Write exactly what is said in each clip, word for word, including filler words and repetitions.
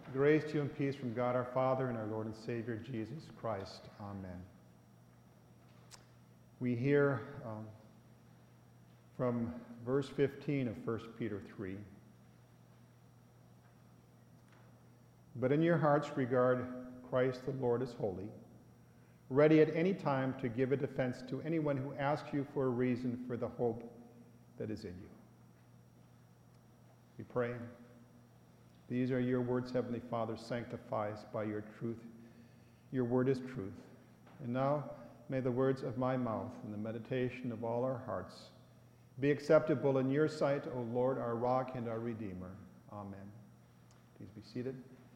Grace to you and peace from God our Father and our Lord and Savior Jesus Christ. Amen. We hear um, from verse fifteen of First Peter three. But in your hearts regard Christ the Lord as holy, ready at any time to give a defense to anyone who asks you for a reason for the hope that is in you. We pray. These are your words, Heavenly Father. Sanctify us by your truth. Your word is truth. And now may the words of my mouth and the meditation of all our hearts be acceptable in your sight, O Lord, our rock and our Redeemer. Amen. Please be seated.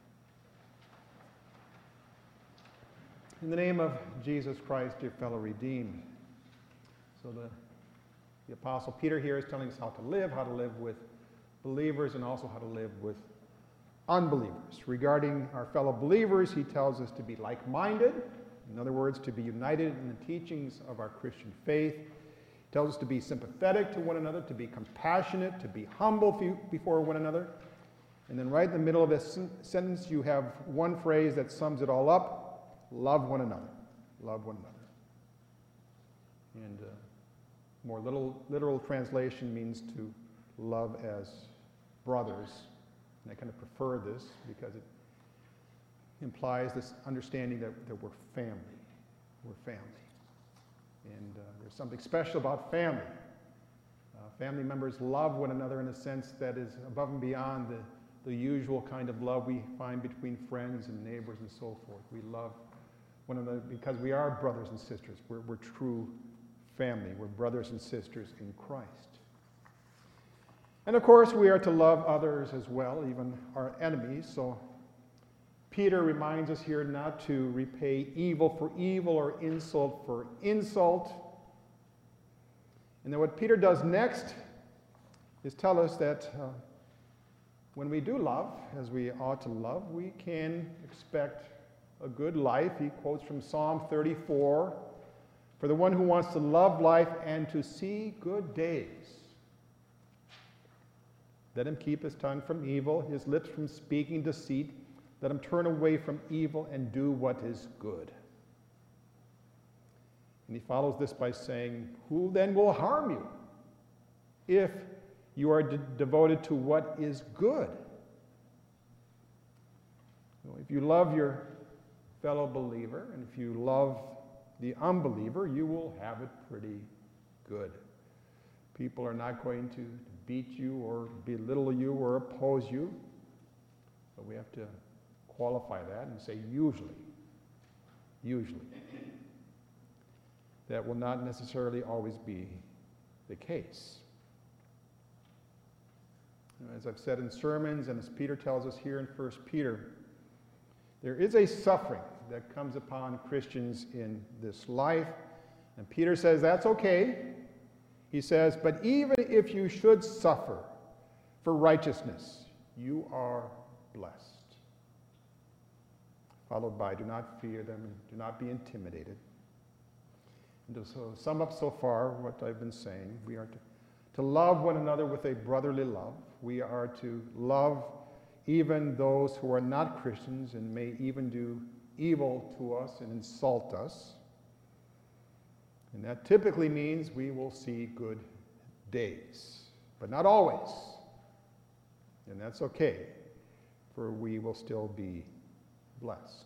In the name of Jesus Christ, dear fellow redeemed. So the, the Apostle Peter here is telling us how to live, how to live with believers, and also how to live with unbelievers. Regarding our fellow believers, he tells us to be like-minded. In other words, to be united in the teachings of our Christian faith. He tells us to be sympathetic to one another, to be compassionate, to be humble before one another. And then right in the middle of this sentence, you have one phrase that sums it all up: love one another. Love one another. And uh, more little, literal translation means to love as brothers. And I kind of prefer this because it implies this understanding that, that we're family. We're family. And uh, there's something special about family. Uh, family members love one another in a sense that is above and beyond the, the usual kind of love we find between friends and neighbors and so forth. We love one another because we are brothers and sisters. We're, we're true family. We're brothers and sisters in Christ. And of course, we are to love others as well, even our enemies. So Peter reminds us here not to repay evil for evil or insult for insult. And then what Peter does next is tell us that uh, when we do love, as we ought to love, we can expect a good life. He quotes from Psalm thirty-four, "For the one who wants to love life and to see good days, let him keep his tongue from evil, his lips from speaking deceit. Let him turn away from evil and do what is good." And he follows this by saying, "Who then will harm you if you are de- devoted to what is good?" So if you love your fellow believer, and if you love the unbeliever, you will have it pretty good. People are not going to beat you or belittle you or oppose you. But we have to qualify that and say usually. Usually. That will not necessarily always be the case. As I've said in sermons, and as Peter tells us here in First Peter, there is a suffering that comes upon Christians in this life. And Peter says that's okay. He says, but even if you should suffer for righteousness, you are blessed. Followed by, do not fear them, do not be intimidated. And to so sum up so far what I've been saying, we are to, to love one another with a brotherly love. We are to love even those who are not Christians and may even do evil to us and insult us. And that typically means we will see good days, but not always. And that's okay, for we will still be blessed.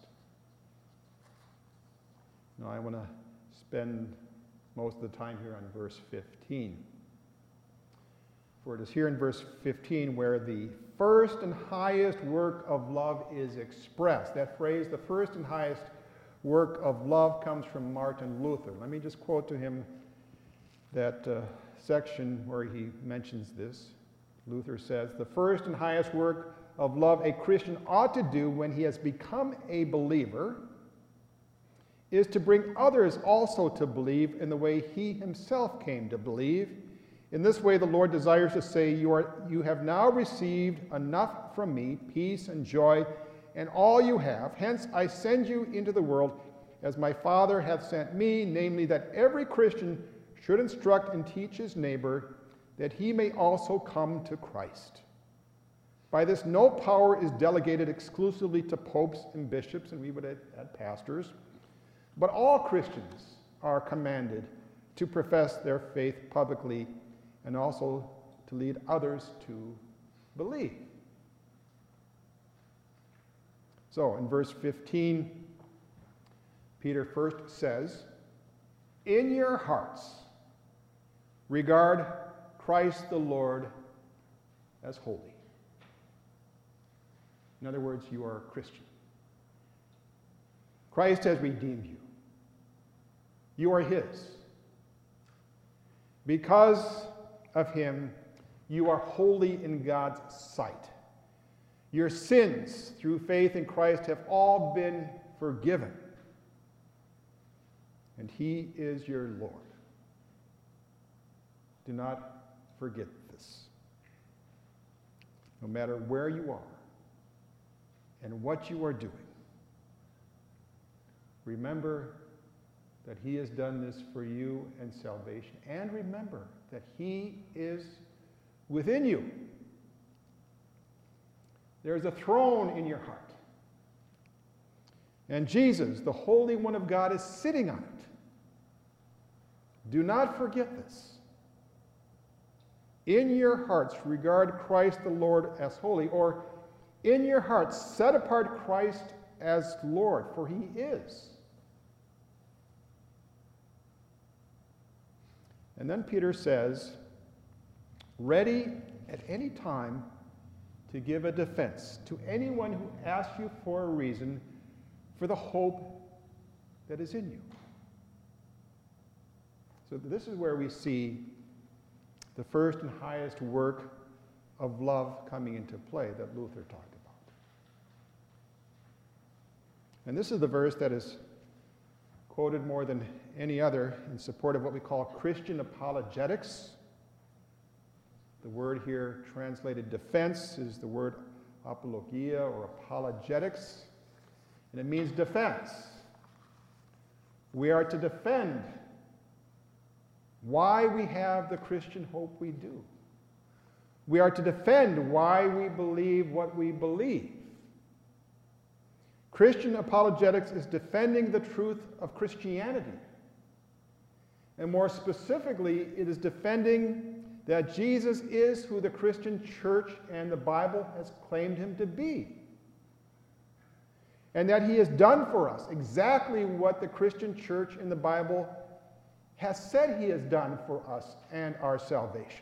Now I want to spend most of the time here on verse fifteen. For it is here in verse fifteen where the first and highest work of love is expressed. That phrase, the first and highest work of love, comes from Martin Luther. Let me just quote to him that uh, section where he mentions this. Luther says, "The first and highest work of love a Christian ought to do when he has become a believer is to bring others also to believe in the way he himself came to believe. In this way, the Lord desires to say, you, are, you have now received enough from me, peace and joy, and all you have. Hence, I send you into the world as my Father hath sent me, namely that every Christian should instruct and teach his neighbor that he may also come to Christ. By this, no power is delegated exclusively to popes and bishops, and we would add, add pastors, but all Christians are commanded to profess their faith publicly and also to lead others to believe. So in verse fifteen, Peter first says, "In your hearts regard Christ the Lord as holy." In other words, you are a Christian. Christ has redeemed you. You are his. Because of him, you are holy in God's sight. Your sins through faith in Christ have all been forgiven. And he is your Lord. Do not forget this. No matter where you are and what you are doing, remember that he has done this for you and salvation. And remember that he is within you. There's a throne in your heart. And Jesus, the Holy One of God, is sitting on it. Do not forget this. In your hearts, regard Christ the Lord as holy, or in your hearts, set apart Christ as Lord, for he is. And then Peter says, ready at any time to give a defense to anyone who asks you for a reason for the hope that is in you. So this is where we see the first and highest work of love coming into play that Luther talked about. And this is the verse that is quoted more than any other in support of what we call Christian apologetics. The word here translated defense is the word apologia or apologetics, and it means defense. We are to defend why we have the Christian hope we do. We are to defend why we believe what we believe. Christian apologetics is defending the truth of Christianity. And more specifically, it is defending that Jesus is who the Christian church and the Bible has claimed him to be. And that he has done for us exactly what the Christian church and the Bible has said he has done for us and our salvation.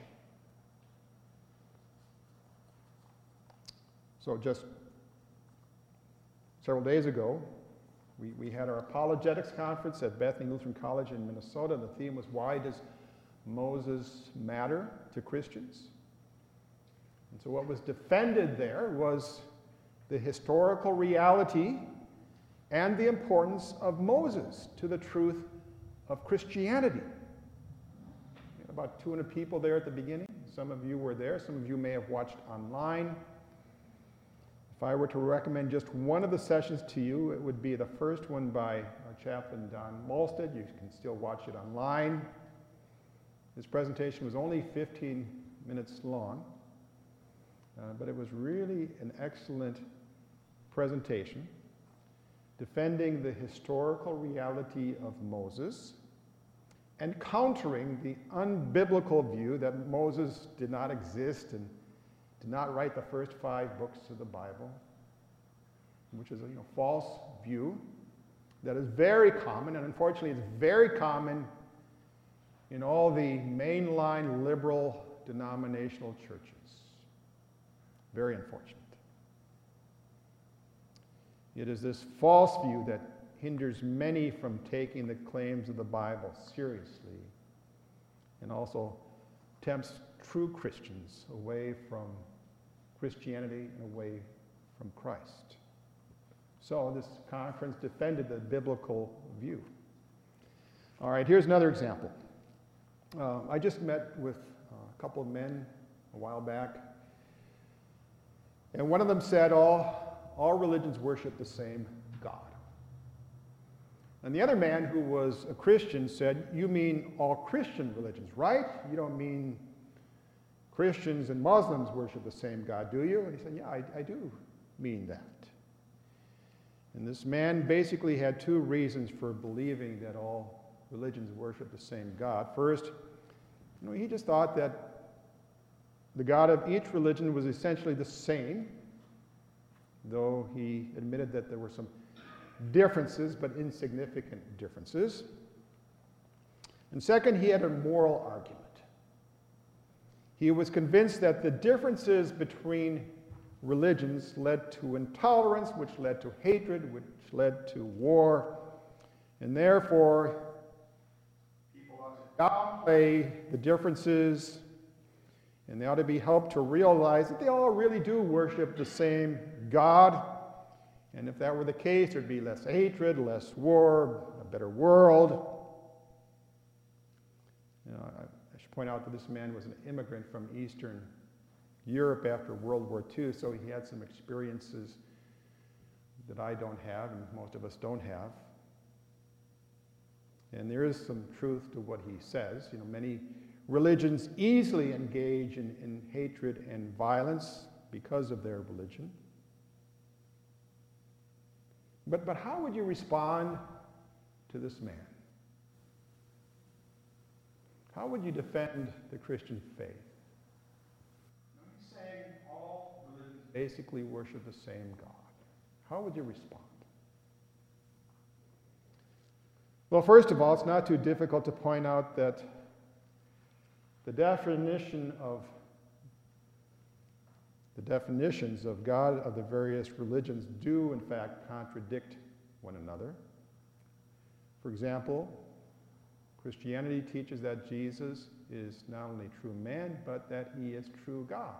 So just several days ago, we, we had our apologetics conference at Bethany Lutheran College in Minnesota. The theme was, why does Moses matter to Christians? And so what was defended there was the historical reality and the importance of Moses to the truth of Christianity. We had about two hundred people there at the beginning. Some of you were there. Some of you may have watched online. If I were to recommend just one of the sessions to you, it would be the first one by our chaplain, Don Molstead. You can still watch it online. His presentation was only fifteen minutes long, uh, but it was really an excellent presentation, defending the historical reality of Moses and countering the unbiblical view that Moses did not exist and did not write the first five books of the Bible, which is a you know, false view that is very common, and unfortunately it's very common in all the mainline liberal denominational churches. Very unfortunate. It is this false view that hinders many from taking the claims of the Bible seriously and also tempts true Christians away from Christianity and away from Christ. So this conference defended the biblical view. All right, here's another example. Uh, I just met with a couple of men a while back, and one of them said, all, all religions worship the same God. And the other man, who was a Christian, said, you mean all Christian religions, right? You don't mean Christians and Muslims worship the same God, do you? And he said, yeah, I, I do mean that. And this man basically had two reasons for believing that all religions worship the same God. First, you know, he just thought that the God of each religion was essentially the same, though he admitted that there were some differences, but insignificant differences. And second, he had a moral argument. He was convinced that the differences between religions led to intolerance, which led to hatred, which led to war, and therefore people ought to downplay the differences, and they ought to be helped to realize that they all really do worship the same God. And if that were the case, there'd be less hatred, less war, a better world. You know, I, I should point out that this man was an immigrant from Eastern Europe after World War Two, so he had some experiences that I don't have and most of us don't have. And there is some truth to what he says. You know, many religions easily engage in, in hatred and violence because of their religion. But, but how would you respond to this man? How would you defend the Christian faith? He's saying all religions basically worship the same God. How would you respond? Well, first of all, it's not too difficult to point out that the definition of the definitions of God of the various religions do, in fact, contradict one another. For example, Christianity teaches that Jesus is not only true man, but that he is true God.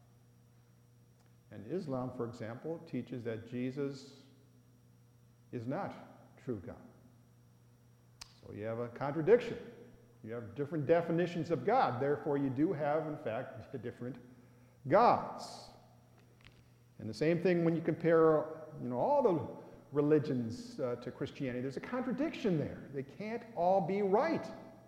And Islam, for example, teaches that Jesus is not true God. So you have a contradiction. You have different definitions of God. Therefore, you do have, in fact, different gods. And the same thing when you compare, you know, all the religions uh, to Christianity. There's a contradiction there. They can't all be right.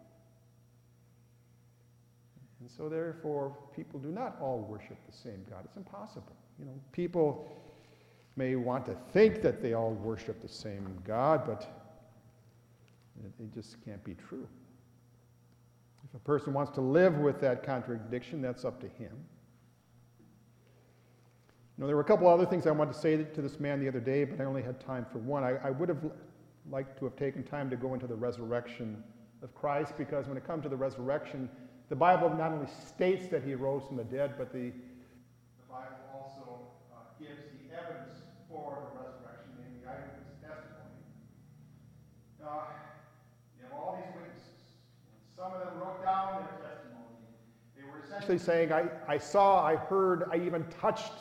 And so therefore, people do not all worship the same God. It's impossible. You know, people may want to think that they all worship the same God, but it just can't be true. If a person wants to live with that contradiction, that's up to him. You know, there were a couple other things I wanted to say to this man the other day, but I only had time for one. I, I would have liked to have taken time to go into the resurrection of Christ, because when it comes to the resurrection, the Bible not only states that he rose from the dead, but the, the Bible also uh, gives the evidence for the resurrection, namely the eyewitness testimony. Uh, you have all these witnesses. Some of them wrote down their testimony. They were essentially saying, I, I saw, I heard, I even touched.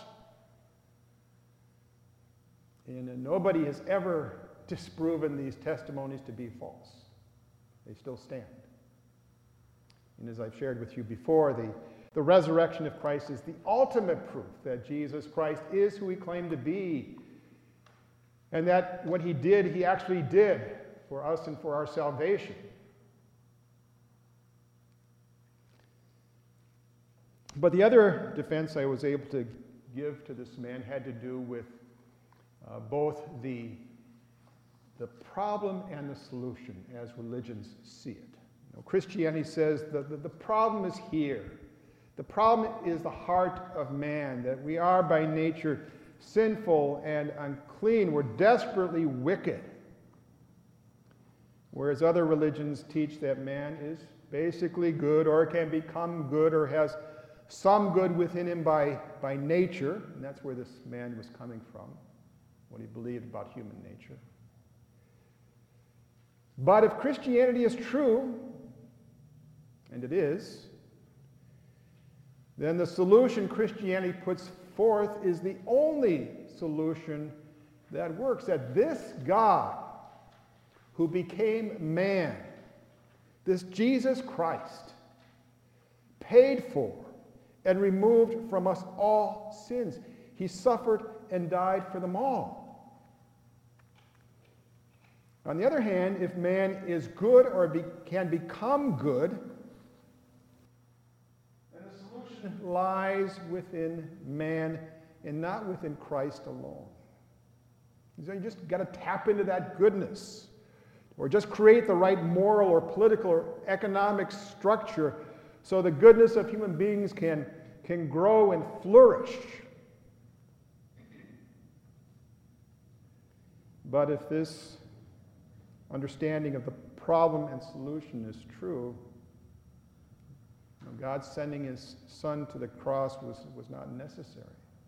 And uh, nobody has ever disproven these testimonies to be false. They still stand. And as I've shared with you before, the, the resurrection of Christ is the ultimate proof that Jesus Christ is who he claimed to be, and that what he did, he actually did for us and for our salvation. But the other defense I was able to give to this man had to do with uh, both the, the problem and the solution as religions see it. You know, Christianity says that the, the problem is here. The problem is the heart of man, that we are by nature sinful and unclean. We're desperately wicked. Whereas other religions teach that man is basically good, or can become good, or has some good within him by, by nature. And that's where this man was coming from, what he believed about human nature. But if Christianity is true, and it is, then the solution Christianity puts forth is the only solution that works. That this God who became man, this Jesus Christ, paid for and removed from us all sins. He suffered and died for them all. On the other hand, if man is good or be, can become good, then the solution solution lies within man and not within Christ alone. So you just got to tap into that goodness, or just create the right moral or political or economic structure so the goodness of human beings can, can grow and flourish. But if this understanding of the problem and solution is true, you know, God sending his son to the cross was, was not necessary.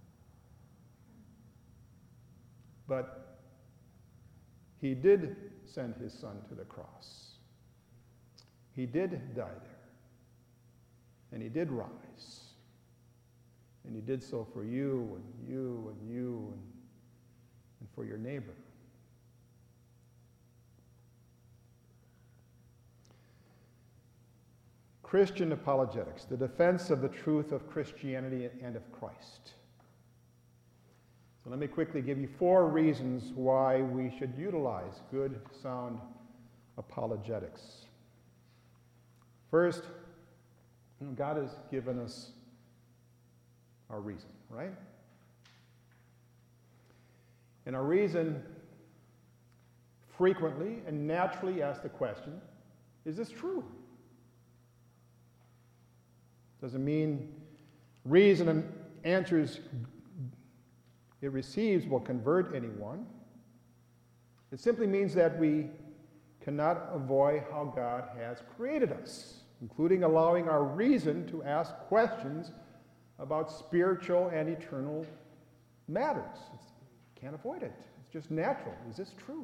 But he did send his son to the cross. He did die there. And he did rise. And he did so for you and you and you and, and for your neighbor. Christian apologetics, the defense of the truth of Christianity and of Christ. So let me quickly give you four reasons why we should utilize good, sound apologetics. First, you know, God has given us our reason, right? And our reason frequently and naturally asks the question, is this true? Doesn't mean reason and answers it receives will convert anyone. It simply means that we cannot avoid how God has created us, including allowing our reason to ask questions about spiritual and eternal matters. It's, can't avoid it. It's just natural. Is this true?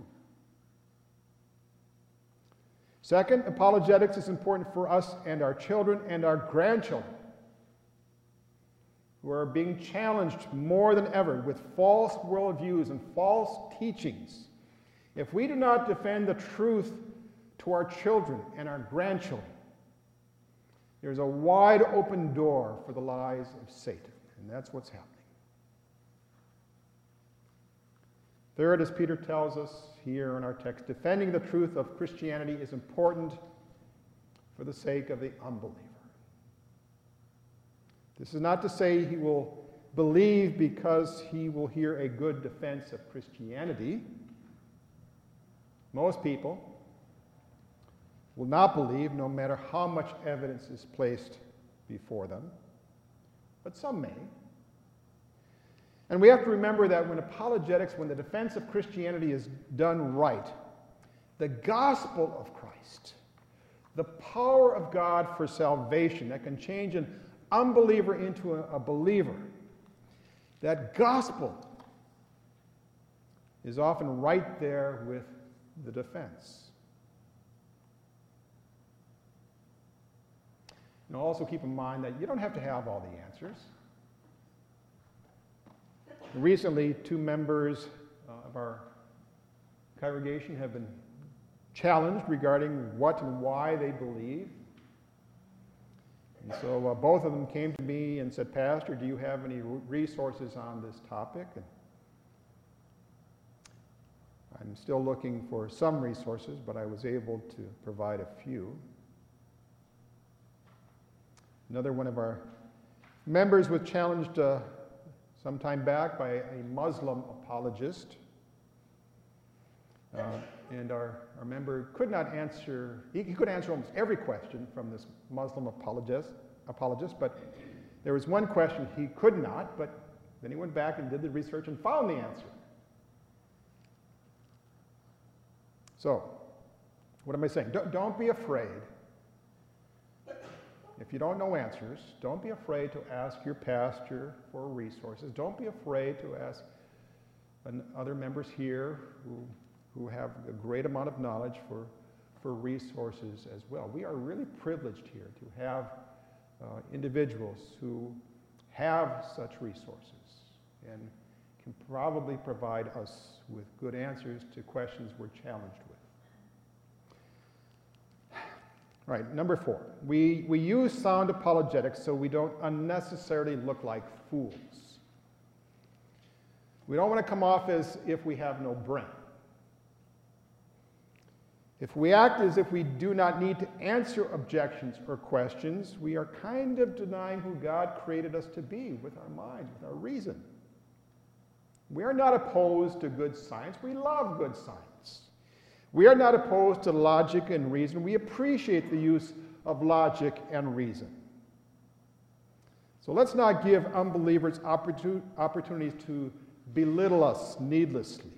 Second, apologetics is important for us and our children and our grandchildren, who are being challenged more than ever with false worldviews and false teachings. If we do not defend the truth to our children and our grandchildren, there's a wide open door for the lies of Satan, and that's what's happening. Third, as Peter tells us here in our text, defending the truth of Christianity is important for the sake of the unbeliever. This is not to say he will believe because he will hear a good defense of Christianity. Most people will not believe no matter how much evidence is placed before them, but some may. And we have to remember that when apologetics, when the defense of Christianity is done right, the gospel of Christ, the power of God for salvation that can change an unbeliever into a, a believer, that gospel is often right there with the defense. And also keep in mind that you don't have to have all the answers. Recently, two members uh, of our congregation have been challenged regarding what and why they believe. And so uh, both of them came to me and said, Pastor, do you have any resources on this topic? And I'm still looking for some resources, but I was able to provide a few. Another one of our members was challenged uh, some time back by a Muslim apologist. Uh, and our, our member could not answer, he, he could answer almost every question from this Muslim apologist, apologist, but there was one question he could not, but then he went back and did the research and found the answer. So, what am I saying? Don't, don't be afraid. If you don't know answers, don't be afraid to ask your pastor for resources. Don't be afraid to ask an, other members here who, who have a great amount of knowledge for, for resources as well. We are really privileged here to have uh, individuals who have such resources and can probably provide us with good answers to questions we're challenged with. Right, number four, we, we use sound apologetics so we don't unnecessarily look like fools. We don't want to come off as if we have no brain. If we act as if we do not need to answer objections or questions, we are kind of denying who God created us to be with our minds, with our reason. We are not opposed to good science. We love good science. We are not opposed to logic and reason. We appreciate the use of logic and reason. So let's not give unbelievers opportun- opportunities to belittle us needlessly.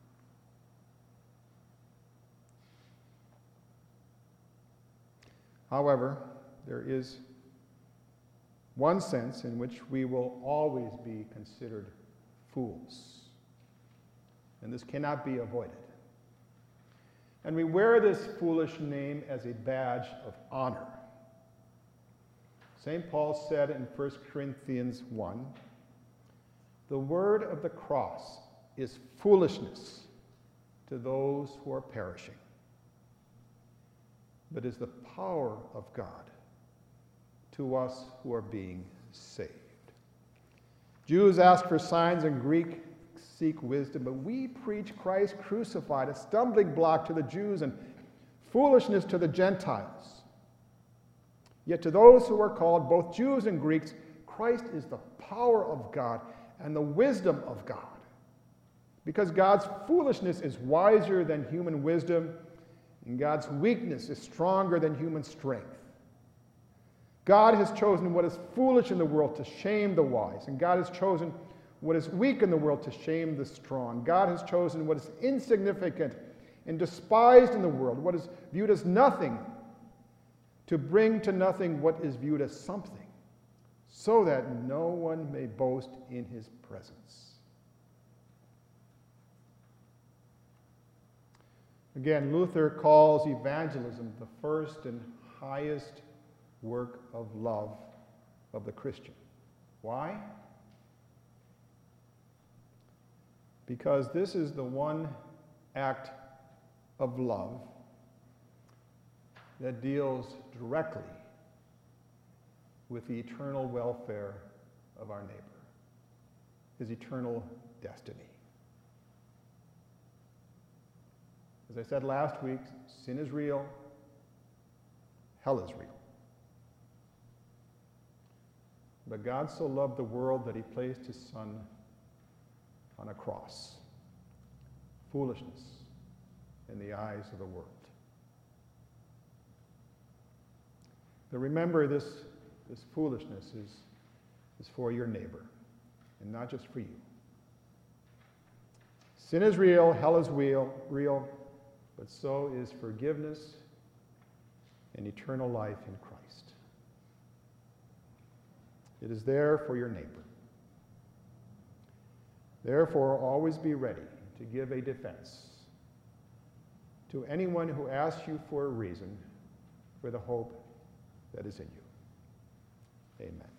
However, there is one sense in which we will always be considered fools, and this cannot be avoided. And we wear this foolish name as a badge of honor. Saint Paul said in First Corinthians one, "The word of the cross is foolishness to those who are perishing, but is the power of God to us who are being saved." Jews ask for signs and Greeks seek wisdom, but we preach Christ crucified, a stumbling block to the Jews and foolishness to the Gentiles. Yet to those who are called, both Jews and Greeks, Christ is the power of God and the wisdom of God. Because God's foolishness is wiser than human wisdom, and God's weakness is stronger than human strength. God has chosen what is foolish in the world to shame the wise, and God has chosen what is weak in the world to shame the strong. God has chosen what is insignificant and despised in the world, what is viewed as nothing, to bring to nothing what is viewed as something, so that no one may boast in his presence. Again, Luther calls evangelism the first and highest work of love of the Christian. Why? Because this is the one act of love that deals directly with the eternal welfare of our neighbor, his eternal destiny. As I said last week, sin is real, hell is real. But God so loved the world that he placed his Son on a cross. Foolishness in the eyes of the world. But remember, this, this foolishness is, is for your neighbor, and not just for you. Sin is real, hell is real, real, but so is forgiveness and eternal life in Christ. It is there for your neighbor. Therefore, always be ready to give a defense to anyone who asks you for a reason for the hope that is in you. Amen.